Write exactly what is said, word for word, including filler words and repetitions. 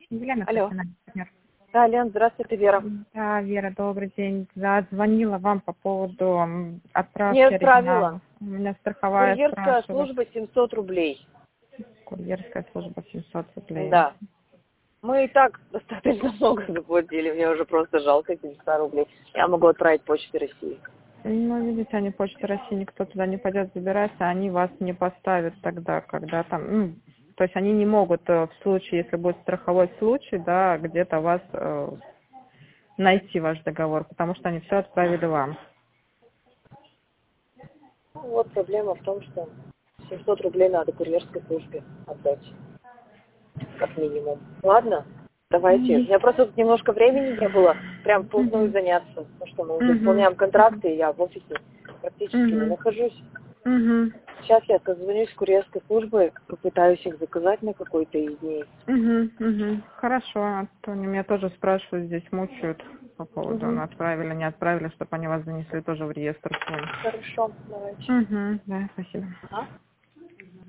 Елена, Алло. профессиональный партнер. Да, Лен, здравствуйте, Вера. Да, Вера, добрый день. Да, звонила вам по поводу м, отправки Не оригинала. отправила. У меня страховая Курьерская спрашивает. служба семьсот рублей. Курьерская служба семьсот рублей. Да. Мы и так достаточно много заплатили. Мне уже просто жалко этих ста рублей. Я могу отправить почтой России. Ну, видите, они Почта России, никто туда не пойдет забирать, а они вас не поставят тогда, когда там, ну, то есть они не могут э, в случае, если будет страховой случай, да, где-то вас э, найти ваш договор, потому что они все отправили вам. Ну, вот проблема в том, что семьсот рублей надо курьерской службе отдать. Как минимум. Ладно? Давайте. У Мгм. меня просто тут немножко времени не было прям вплотную Мгм. заняться. Потому что мы уже Мгм. исполняем контракты, и я в офисе практически не Мгм. нахожусь. Мгм. Сейчас я позвоню с курьерской службы, попытаюсь их заказать на какой-то из дней. Мгм. Мгм. Хорошо, а то они меня тоже спрашивают, здесь мучают по поводу, ну, Угу. отправили, не отправили, чтобы они вас занесли тоже в реестр. Хорошо, давайте. Угу. Да, спасибо. Ага.